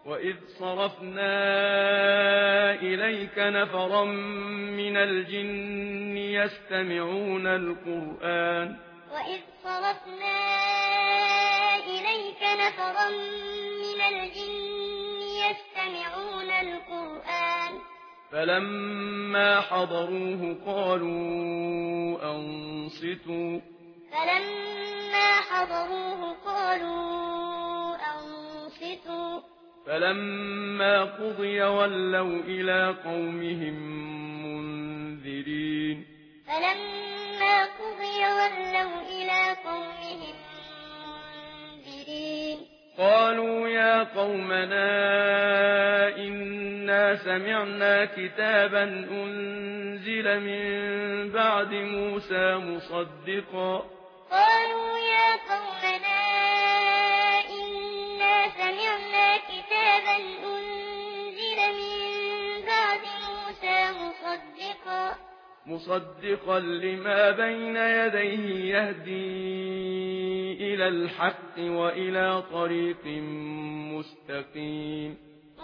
وإذ صرفنا إليك نفرا من الجن يستمعون القرآن وإذ صرفنا إليك نفرا من الجن يستمعون القرآن فلما حضروه قالوا أنصتوا فلما قضي ولوا إلى قومهم منذرين قالوا يا قومنا إنا سمعنا كتابا أنزل من بعد موسى مصدقا لما بين يديه يهدي إلى الحق وإلى طريق مستقيم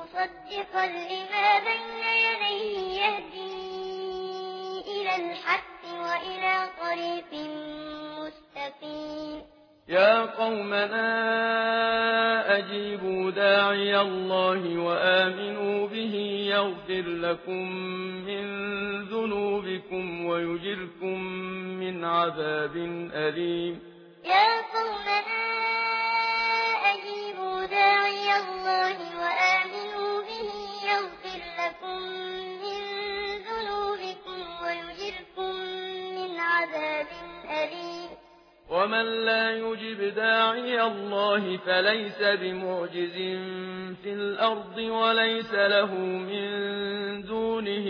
يا قومنا أجيبوا داعي الله وآمنوا به يغفر لكم من ذنوبكم ويجركم من عذاب أليم يا قومنا أجيبوا داعي الله وآمنوا به يغفر لكم من ذنوبكم ويجركم من عذاب أليم ومن لا يجب داعي الله فليس بمعجز في الأرض وليس له من دونه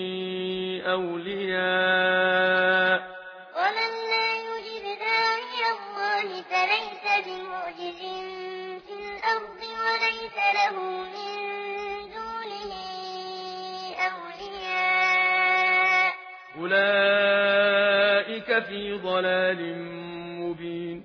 أولياء أولئك في ضلال مبين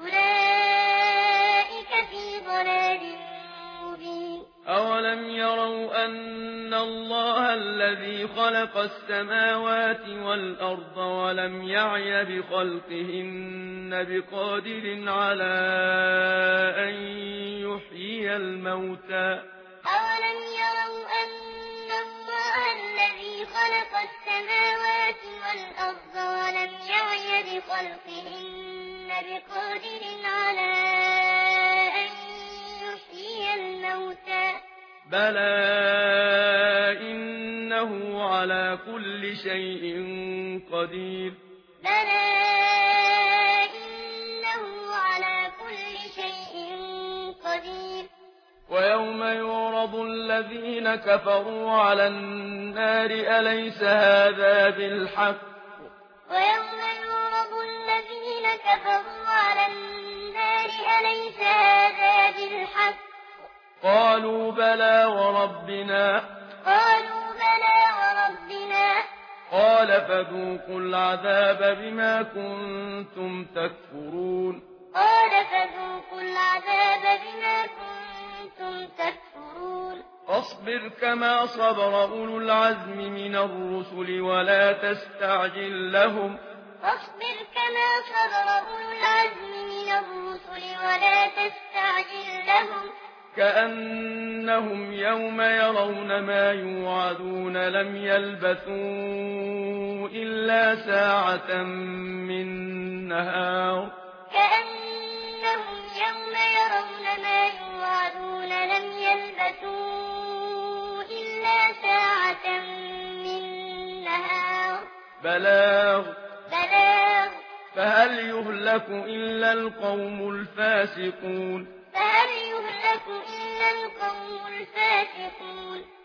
أولم يروا أن الله الذي خلق السماوات والأرض ولم يعي بخلقهن بقادر على أن يحيي الموتى بلى إنه على كل شيء قدير ويوم يعرض الذين كفروا على النار أليس هذا بالحق قالوا بلى وربنا قال فذوقوا العذاب بما كنتم تكفرون فاصبر كما صبر أولو العزم من الرسل ولا تستعجل لهم كأنهم يوم يرون ما يوعدون لم يلبثوا إلا ساعة من نهار بلاغ فهل يهلك إلا القوم الفاسقون